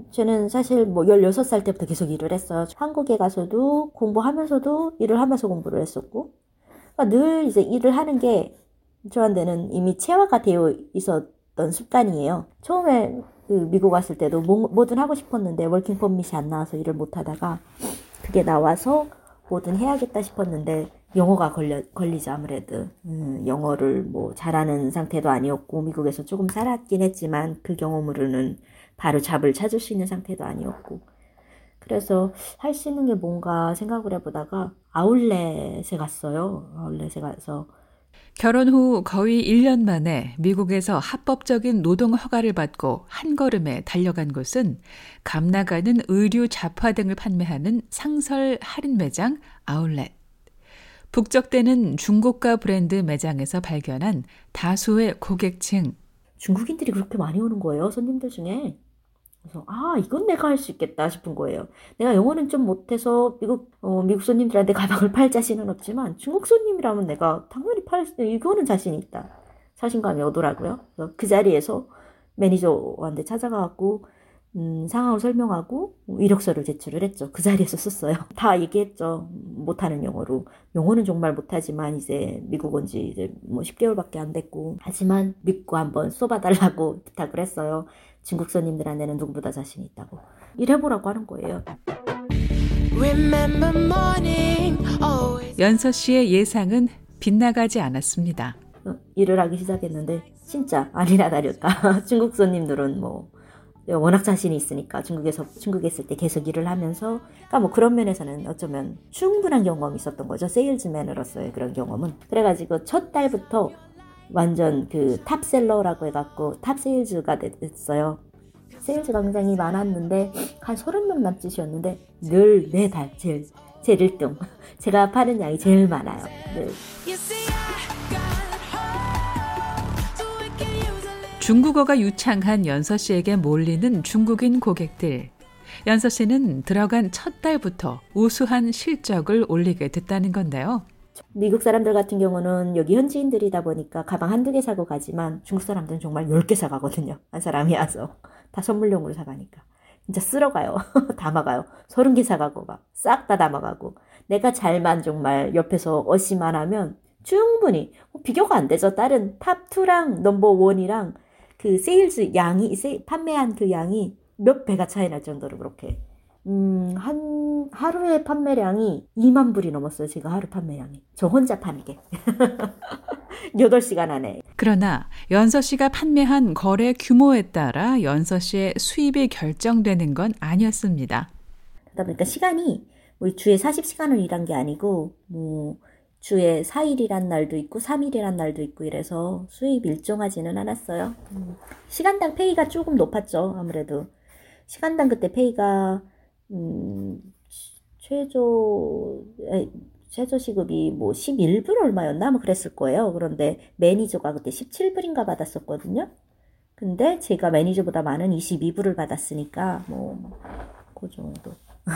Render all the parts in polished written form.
저는 사실 뭐 16살 때부터 계속 일을 했어요. 한국에 가서도 공부하면서도 일을 하면서 공부를 했었고. 그러니까 늘 이제 일을 하는 게 저한테는 이미 체화가 되어 있었던 습관이에요. 처음에 그 미국 왔을 때도 뭐든 하고 싶었는데 워킹 퍼밋이 안 나와서 일을 못 하다가 그게 나와서 뭐든 해야겠다 싶었는데 영어가 걸리죠, 아무래도. 영어를 뭐 잘하는 상태도 아니었고, 미국에서 조금 살았긴 했지만, 그 경험으로는 바로 잡을 찾을 수 있는 상태도 아니었고. 그래서 할 수 있는 게 뭔가 생각을 해보다가, 아울렛에 갔어요. 아울렛에 가서. 결혼 후 거의 1년 만에 미국에서 합법적인 노동 허가를 받고 한 걸음에 달려간 곳은 감 나가는 의류 잡화 등을 판매하는 상설 할인 매장 아울렛. 북적대는 중고가 브랜드 매장에서 발견한 다수의 고객층. 중국인들이 그렇게 많이 오는 거예요, 손님들 중에. 그래서 이건 내가 할 수 있겠다 싶은 거예요. 내가 영어는 좀 못해서 미국 손님들한테 가방을 팔 자신은 없지만 중국 손님이라면 내가 당연히 이거는 자신이 있다. 자신감이 오더라고요. 그래서 그 자리에서 매니저한테 찾아가갖고 상황을 설명하고 이력서를 제출을 했죠. 그 자리에서 썼어요. 다 얘기했죠. 못하는 영어로. 영어는 정말 못하지만 이제 미국 온 지 이제 뭐 10개월밖에 안 됐고 하지만 믿고 한번 써봐달라고 부탁을 했어요. 중국 손님들한테는 누구보다 자신 있다고. 일해보라고 하는 거예요. 연서 씨의 예상은 빗나가지 않았습니다. 일을 하기 시작했는데 진짜 아니나 다를까. 중국 손님들은 뭐 워낙 자신이 있으니까 중국에 있을 때 계속 일을 하면서 그러니까 뭐 그런 면에서는 어쩌면 충분한 경험이 있었던 거죠. 세일즈맨으로서의 그런 경험은. 그래가지고 첫 달부터 완전 그 탑셀러라고 해갖고 탑세일즈가 됐어요. 세일즈가 굉장히 많았는데 한 30명 남짓이었는데 늘 매달 제일 1등. 제가 파는 양이 제일 많아요. 늘. 중국어가 유창한 연서 씨에게 몰리는 중국인 고객들. 연서 씨는 들어간 첫 달부터 우수한 실적을 올리게 됐다는 건데요. 미국 사람들 같은 경우는 여기 현지인들이다 보니까 가방 한두 개 사고 가지만 중국 사람들은 정말 10개 사가거든요. 한 사람이 와서. 다 선물용으로 사가니까. 진짜 쓸어가요. 담아가요. 30개 사가고 막 싹 다 담아가고. 내가 잘만 정말 옆에서 어시만 하면 충분히 비교가 안 되죠. 다른 탑2랑 넘버1이랑 그 세일즈 양이 판매한 그 양이 몇 배가 차이 날 정도로 그렇게 한 하루의 판매량이 2만 불이 넘었어요. 제가 하루 판매량이. 저 혼자 파는 게. 8시간 안에. 그러나 연서 씨가 판매한 거래 규모에 따라 연서 씨의 수입이 결정되는 건 아니었습니다. 그러다 보니까 시간이 뭐 주에 40시간을 일한 게 아니고 뭐 주에 4일이란 날도 있고 3일이란 날도 있고 이래서 수입이 일정하지는 않았어요. 시간당 페이가 조금 높았죠. 아무래도. 시간당 그때 페이가 최저 시급이 뭐 11불 얼마였나 뭐 그랬을 거예요. 그런데 매니저가 그때 17불인가 받았었거든요. 근데 제가 매니저보다 많은 22불을 받았으니까 그 정도.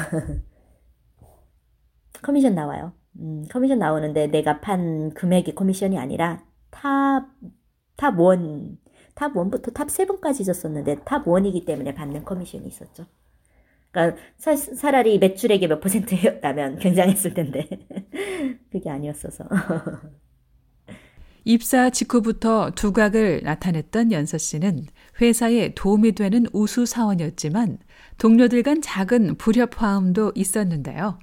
커미션 나와요. 커미션 나오는데 내가 판 금액이 커미션이 아니라 탑1부터 탑7까지 줬었는데 탑1이기 때문에 받는 커미션이 있었죠. 그러니까 차라리 매출액의 몇 %였다면 굉장했을 텐데 그게 아니었어서. 입사 직후부터 두각을 나타냈던 연서 씨는 회사에 도움이 되는 우수 사원이었지만 동료들 간 작은 불협화음도 있었는데요.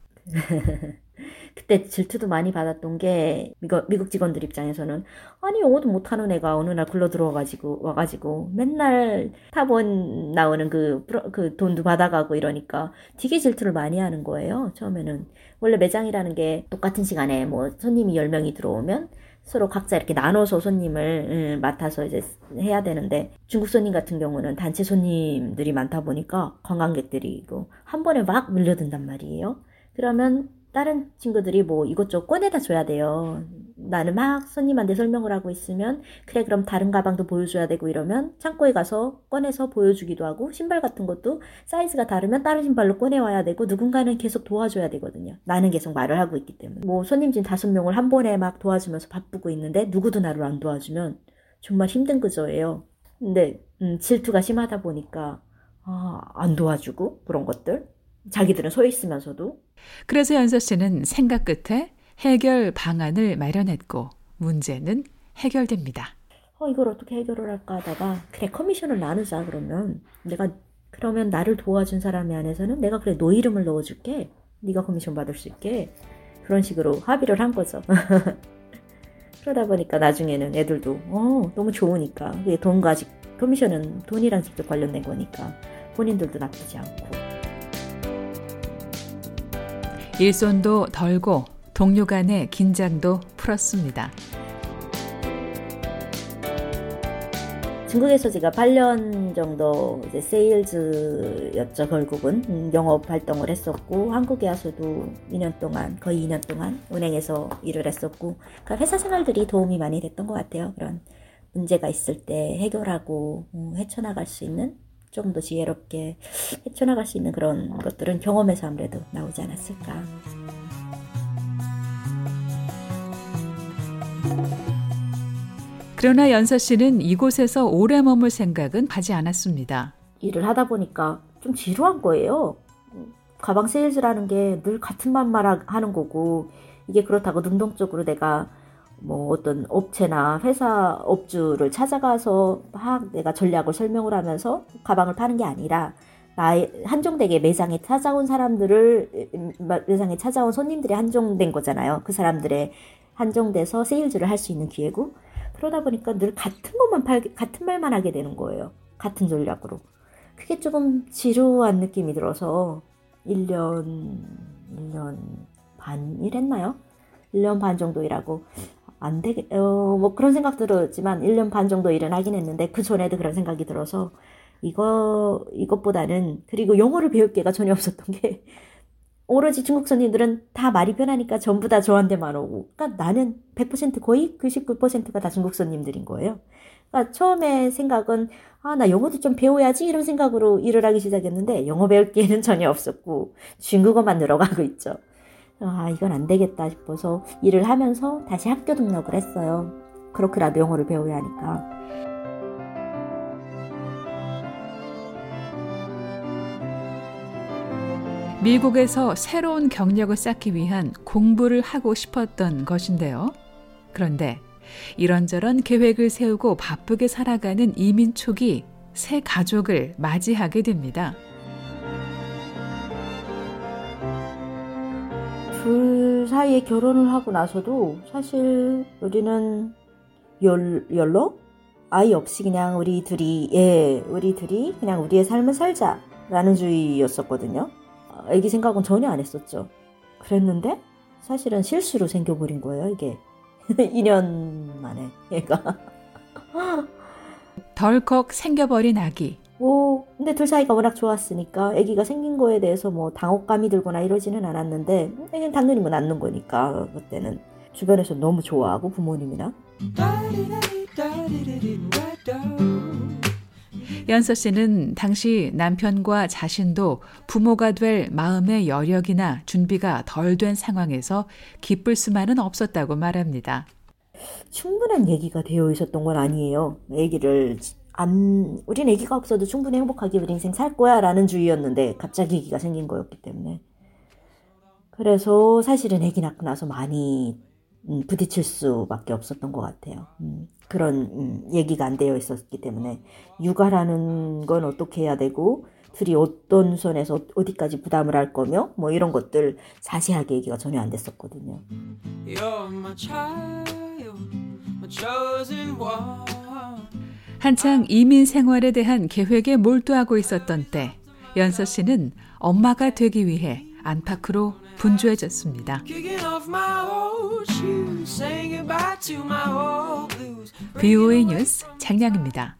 그때 질투도 많이 받았던 게 미국 직원들 입장에서는 아니 영어도 못하는 애가 어느 날 굴러 와가지고 맨날 탑원 나오는 그 돈도 받아가고 이러니까 되게 질투를 많이 하는 거예요. 처음에는 원래 매장이라는 게 똑같은 시간에 뭐 손님이 10명이 들어오면 서로 각자 이렇게 나눠서 손님을 맡아서 이제 해야 되는데 중국 손님 같은 경우는 단체 손님들이 많다 보니까 관광객들이 한 번에 막 밀려든단 말이에요. 그러면 다른 친구들이 뭐 이것저것 꺼내다 줘야 돼요. 나는 막 손님한테 설명을 하고 있으면 그래 그럼 다른 가방도 보여줘야 되고 이러면 창고에 가서 꺼내서 보여주기도 하고 신발 같은 것도 사이즈가 다르면 다른 신발로 꺼내와야 되고 누군가는 계속 도와줘야 되거든요. 나는 계속 말을 하고 있기 때문에. 뭐 손님진 5명을 한 번에 막 도와주면서 바쁘고 있는데 누구도 나를 안 도와주면 정말 힘든 구조예요. 근데 질투가 심하다 보니까 안 도와주고 그런 것들. 자기들은 서 있으면서도. 그래서 연서 씨는 생각 끝에 해결 방안을 마련했고 문제는 해결됩니다. 이걸 어떻게 해결을 할까 하다가 그래 커미션을 나누자 그러면 그러면 나를 도와준 사람에 한해서는 내가 그래 너 이름을 넣어줄게. 네가 커미션 받을 수 있게. 그런 식으로 합의를 한 거죠. 그러다 보니까 나중에는 애들도 너무 좋으니까 그게 커미션은 돈이랑 직접 관련된 거니까 본인들도 나쁘지 않고. 일손도 덜고 동료 간의 긴장도 풀었습니다. 중국에서 제가 8년 정도 이제 세일즈였죠. 결국은 영업 활동을 했었고 한국에 와서도 2년 동안 거의 2년 동안 은행에서 일을 했었고 그러니까 회사 생활들이 도움이 많이 됐던 것 같아요. 그런 문제가 있을 때 해결하고 헤쳐나갈 수 있는 조금 더 지혜롭게 헤쳐나갈 수 있는 그런 것들은 경험에서 아무래도 나오지 않았을까. 그러나 연서 씨는 이곳에서 오래 머물 생각은 하지 않았습니다. 일을 하다 보니까 좀 지루한 거예요. 가방 세일즈라는 게 늘 같은 말만 하는 거고 이게 그렇다고 능동적으로 내가 뭐 어떤 업체나 회사 업주를 찾아가서 막 내가 전략을 설명을 하면서 가방을 파는 게 아니라 나의 한정되게 매장에 찾아온 손님들이 한정된 거잖아요. 그 사람들의 한정돼서 세일즈를 할 수 있는 기회고 그러다 보니까 늘 같은 말만 하게 되는 거예요. 같은 전략으로. 그게 조금 지루한 느낌이 들어서 1년 반 일했나요? 1년 반 정도 일하고 뭐 그런 생각 들었지만 1년 반 정도 일은 하긴 했는데 그 전에도 그런 생각이 들어서 이것보다는 그리고 영어를 배울 기회가 전혀 없었던 게 오로지 중국 손님들은 다 말이 편하니까 전부 다 저한테만 오고 그러니까 나는 100% 거의 99%가 다 중국 손님들인 거예요. 그러니까 처음에 생각은 나 영어도 좀 배워야지 이런 생각으로 일을 하기 시작했는데 영어 배울 기회는 전혀 없었고 중국어만 늘어가고 있죠. 이건 안 되겠다 싶어서 일을 하면서 다시 학교 등록을 했어요. 그렇게라도 영어를 배워야 하니까. 미국에서 새로운 경력을 쌓기 위한 공부를 하고 싶었던 것인데요. 그런데 이런저런 계획을 세우고 바쁘게 살아가는 이민 초기 새 가족을 맞이하게 됩니다. 둘 사이에 결혼을 하고 나서도 사실 우리는 아이 없이 그냥 우리 둘이 그냥 우리의 삶을 살자라는 주의였었거든요. 애기 생각은 전혀 안 했었죠. 그랬는데 사실은 실수로 생겨버린 거예요, 이게. 2년 만에 얘가. 덜컥 생겨버린 아기. 근데 둘 사이가 워낙 좋았으니까 아기가 생긴 거에 대해서 뭐 당혹감이 들거나 이러지는 않았는데 그냥 당연히 뭐 낳는 거니까 그때는 주변에서 너무 좋아하고 부모님이나. 연서 씨는 당시 남편과 자신도 부모가 될 마음의 여력이나 준비가 덜 된 상황에서 기쁠 수만은 없었다고 말합니다. 충분한 얘기가 되어 있었던 건 아니에요. 우린 애기가 없어도 충분히 행복하게 우리 인생 살 거야 라는 주의였는데 갑자기 애기가 생긴 거였기 때문에. 그래서 사실은 애기 낳고 나서 많이 부딪힐 수밖에 없었던 것 같아요. 그런 얘기가 안 되어 있었기 때문에 육아라는 건 어떻게 해야 되고 둘이 어떤 선에서 어디까지 부담을 할 거며 뭐 이런 것들 자세하게 얘기가 전혀 안 됐었거든요. 한창 이민 생활에 대한 계획에 몰두하고 있었던 때 연서 씨는 엄마가 되기 위해 안팎으로 분주해졌습니다. VOA 뉴스 장량입니다.